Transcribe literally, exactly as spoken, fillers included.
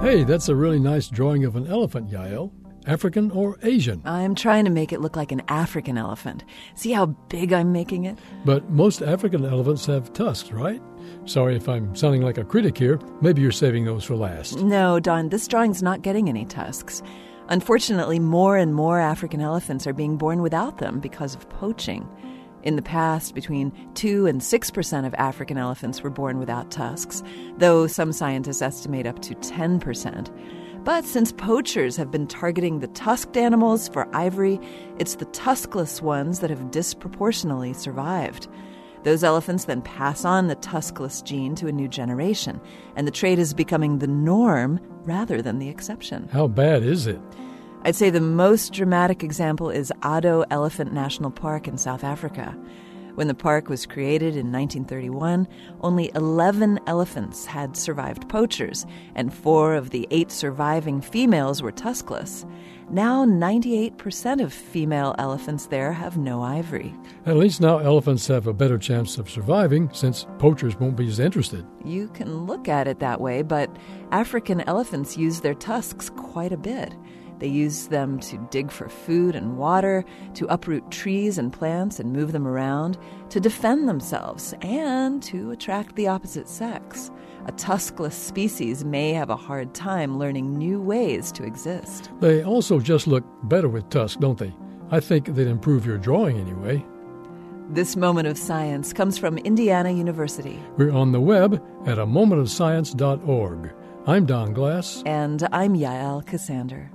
Hey, that's a really nice drawing of an elephant, Yael. African or Asian? I'm trying to make it look like an African elephant. See how big I'm making it? But most African elephants have tusks, right? Sorry if I'm sounding like a critic here. Maybe you're saving those for last. No, Don, this drawing's not getting any tusks. Unfortunately, more and more African elephants are being born without them because of poaching. In the past, between two and six percent of African elephants were born without tusks, though some scientists estimate up to ten percent. But since poachers have been targeting the tusked animals for ivory, it's the tuskless ones that have disproportionately survived. Those elephants then pass on the tuskless gene to a new generation, and the trait is becoming the norm rather than the exception. How bad is it? I'd say the most dramatic example is Addo Elephant National Park in South Africa. When the park was created in nineteen thirty-one, only eleven elephants had survived poachers, and four of the eight surviving females were tuskless. Now, ninety-eight percent of female elephants there have no ivory. At least now elephants have a better chance of surviving since poachers won't be as interested. You can look at it that way, but African elephants use their tusks quite a bit. They use them to dig for food and water, to uproot trees and plants and move them around, to defend themselves, and to attract the opposite sex. A tuskless species may have a hard time learning new ways to exist. They also just look better with tusks, don't they? I think they'd improve your drawing anyway. This Moment of Science comes from Indiana University. We're on the web at a moment of science dot org. I'm Don Glass. And I'm Yael Cassander.